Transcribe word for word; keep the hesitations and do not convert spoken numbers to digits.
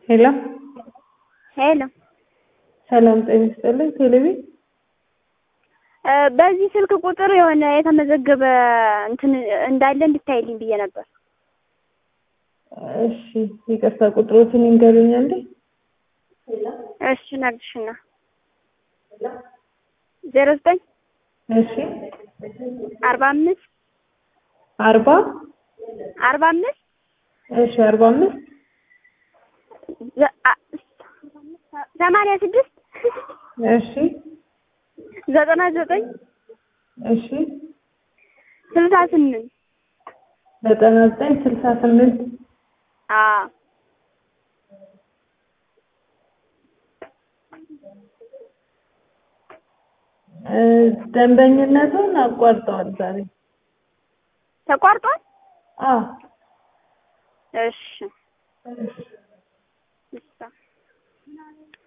ሄሎ ሄሎ ሰላም ጤና ይስጥልኝ። ቴሌቪ በዚህ ስልክ ቁጥር የሆነ የተመዘገበ እንትን እንዳለ እንድታይልኝ ብዬ ነበር። እሺ ይቅርታ ቁጥሮትን ይንገሩኛል እንዴ? እሺ ነግርሽና ዜሮ ዘጠኝ እሺ አርባ አምስት አርባ አርባ አምስት እሺ አርባ አምስት ሰማንያ ስድስት እሺ ዘጠና ዘጠኝ እሺ ስልሳ ስምንት ዘጠና ዘጠኝ ስልሳ ስምንት አዎ ደንበኝነቱን አቋርጠዋል ዛሬ ተቋርጧል። አዎ እሺ